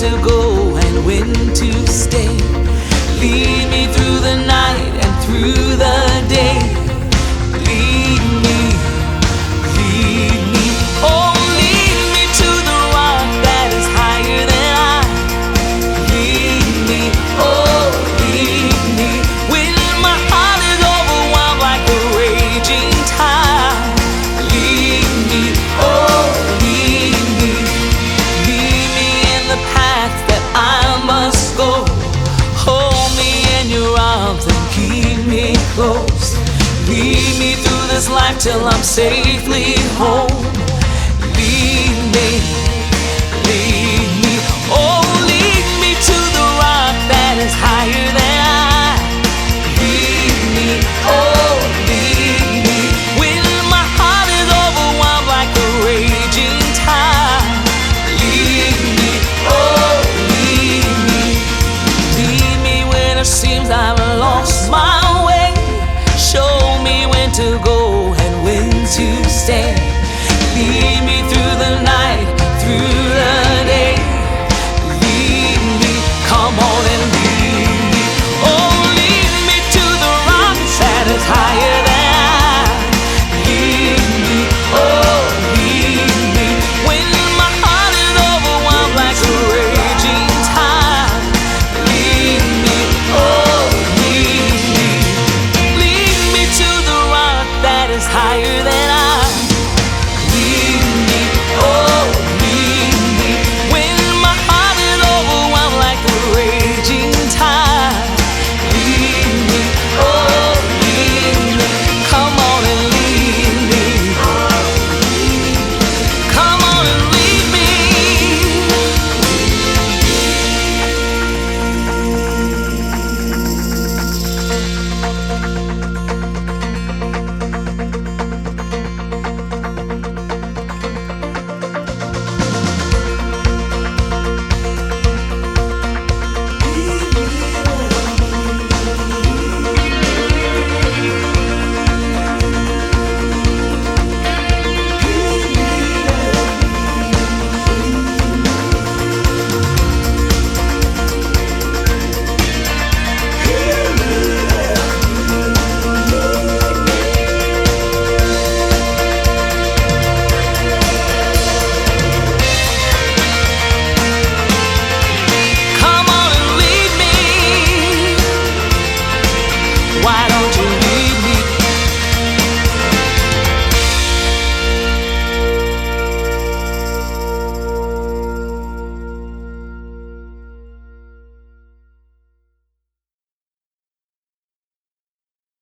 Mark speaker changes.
Speaker 1: to go and when to stay. Lead me through the night and through the day. Lead me, lead me. Oh, lead me to the rock that is higher than I. Lead me, oh, lead me. When my heart is overwhelmed like a raging tide. Lead me, oh, lead me. Lead me in the path that I must go. Hold me in your arms and keep me close. Lead me through this life till I'm safely home. Lead me.